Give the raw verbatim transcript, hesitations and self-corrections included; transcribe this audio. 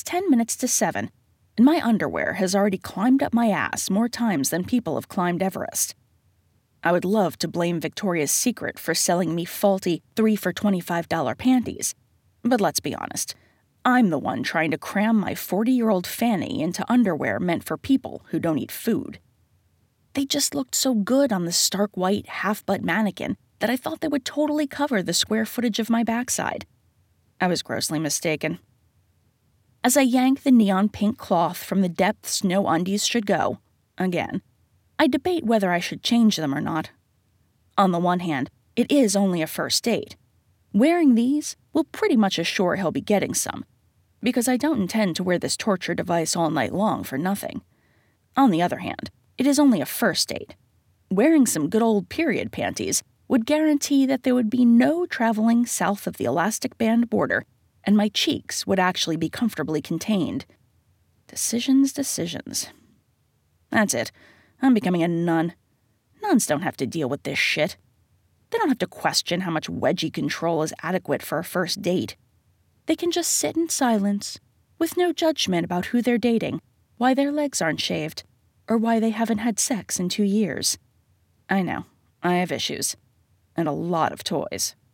ten minutes to seven, and my underwear has already climbed up my ass more times than people have climbed Everest. I would love to blame Victoria's Secret for selling me faulty three for twenty-five dollar panties, but let's be honest. I'm the one trying to cram my forty-year-old fanny into underwear meant for people who don't eat food. They just looked so good on the stark white half-butt mannequin that I thought they would totally cover the square footage of my backside. I was grossly mistaken. As I yank the neon pink cloth from the depths no undies should go, again, I debate whether I should change them or not. On the one hand, it is only a first date. Wearing these will pretty much assure he'll be getting some, because I don't intend to wear this torture device all night long for nothing. On the other hand, it is only a first date. Wearing some good old period panties would guarantee that there would be no traveling south of the elastic band border, and my cheeks would actually be comfortably contained. Decisions, decisions. That's it. I'm becoming a nun. Nuns don't have to deal with this shit. They don't have to question how much wedgie control is adequate for a first date. They can just sit in silence, with no judgment about who they're dating, why their legs aren't shaved, or why they haven't had sex in two years. I know, I have issues. And a lot of toys.